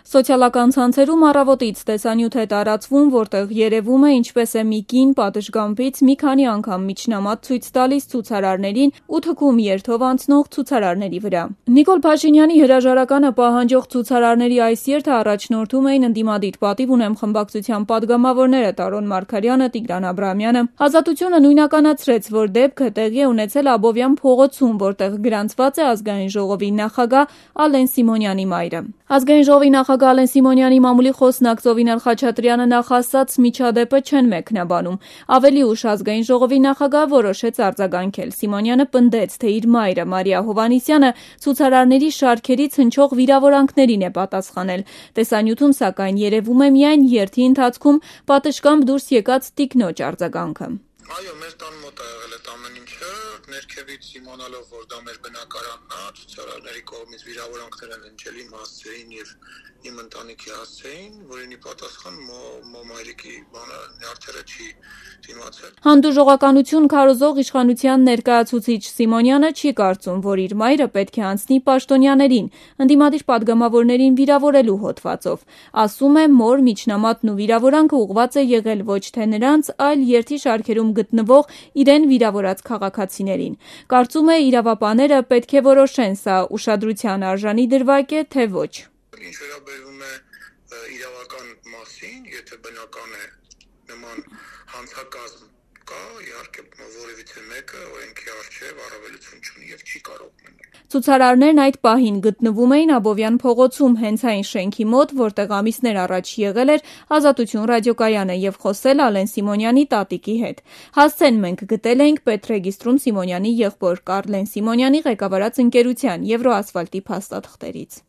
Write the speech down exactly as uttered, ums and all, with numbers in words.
Սոցիալական ցանցերում առավոտից տեսանյութ է տարածվում, որտեղ երևում է ինչպես է մի կին պատշգամբից մի քանի անգամ միջնամատ ցույց տալիս ցուցարարներին ու թքում երթով անցնող ցուցարարների վրա։ Նիկոլ Փաշինյանի հրաժարականը պահանջող ցուցարարների այս երթը առաջնորդում էին ընդդիմադիր պատիվ ունեմ խմբակցության պատգամավորները Տարոն Մարգարյանը, Տիգրան Աբրահամյանը։ Ազատությունը նույնականացրեց, որ դեպքը տեղի է ունեցել Աբովյան փողոցում, որտեղ գրանցված է Ազգային ժողովի նախագահ Ալեն Սիմոնյանի մայրը։ Ազգային ժողովի նախագահ Ալեն Սիմոնյանի մամուլի խոսնակ Զովինար Խաչատրյանը նախ ասաց միջադեպը չեն մեկնաբանում։ Ավելի ուշ Ազգային ժողովի նախագահը որոշեց արձագանքել։ Սիմոնյանը պնդեց, թե իր մայրը Մարիա Հովհաննիսյանը ցուցարարների շարքերից հնչող վիրավորանքներին է պատասխանել։ Տեսանյութում, սակայն, երևում է միայն երթի ընթացքում պատշգամբ դուրս եկած տիկնոջ արձագանքը։ Այո, մեր տան մոտ է եղել այդ ամեն ինչը, ներքևից իմանալով, որ դա մեր բնակարանն է, ցուցարարների կողմից վիրավորանքներ են հնչել իմ հասցեին եւ իմ ընտանիքի հասցեին, որին ի պատասխան մո մայրիկի բանը նյարդերը չի դիմացել։ Հանդուրժողականություն քարոզող իշխանության ներկայացուցիչ Սիմոնյանը չի կարծում, որ իր մայրը պետք է անցնի պաշտոնյաներին, ընդդիմադիր պատգամավորներին վիրավորելու հոդվածով։ Ասում է, մոր միջնամատն ու վիրավորանքը ուղղված է եղել ոչ թե նրանց, այլ երթի շարքերում գտնվող իրեն վիրավորած քաղաքացիներին։ Կարծում է, իրավապահները պետք է որոշեն, սա ուշադրության արժանի դրվագ է, թե ոչ։ Ինչ վերաբերում է իրավական մասին, եթե բնական է նման հանցակազմ կա, իհարկե որևիցե մեկը օրենքի առջև առավելություն չունի եւ չի կարող մնել։ Ցուցարարներն այդ պահին գտնվում էին Աբովյան փողոցում, հենց այն շենքի մոտ, որտեղ ամիսներ առաջ եղել էր Ազատություն ռադիոկայանը եւ խոսել Ալեն Սիմոնյանի տատիկի հետ։ Հասցեն մենք գտել էինք պետռեգիստրում Սիմոնյանի եղբոր Կարլեն Սիմոնյանի ղեկավարած ընկերության Եվրոասֆալտի փաստաթղթերից։